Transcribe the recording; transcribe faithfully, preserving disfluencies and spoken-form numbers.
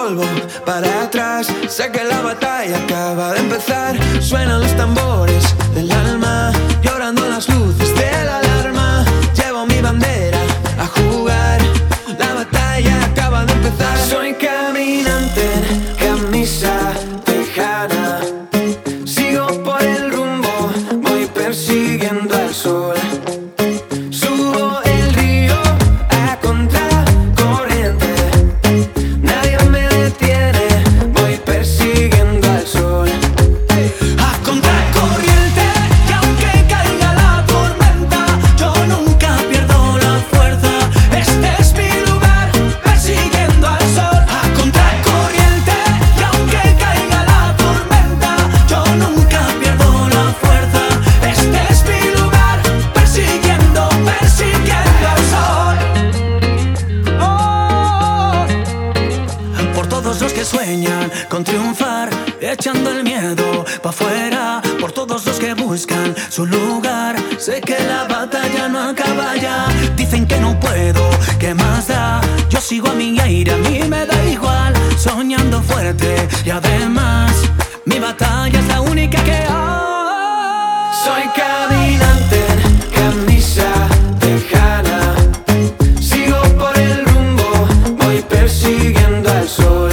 polvo para atrás. Sé que la batalla acaba de empezar. Suenan los tambores del alma, llorando las luces de la alarma. Llevo mi bandera a jugar, la batalla acaba de empezar. Soy caminante en camisa tejana, sigo por el rumbo, voy persiguiendo al sol. Subo el río a contracorriente, nadie me detiene, voy persiguiendo al sol. A contracorriente, y aunque caiga la tormenta, yo nunca pierdo la fuerza. Este es mi lugar, persiguiendo al sol. A contracorriente, y aunque caiga la tormenta, yo nunca pierdo la fuerza. Este es mi lugar, persiguiendo, persiguiendo al sol. Oh. Por todos los que sueñan con triunfar, echando el miedo pa' afuera. Por todos los que buscan su lugar, sé que la batalla no acaba ya. Dicen que no puedo, ¿qué más da? Yo sigo a mi aire, a mí me da igual. Soñando fuerte y además mi batalla es la única que hay. Soy caminante en camisa tejana, sigo por el rumbo, voy persiguiendo al sol.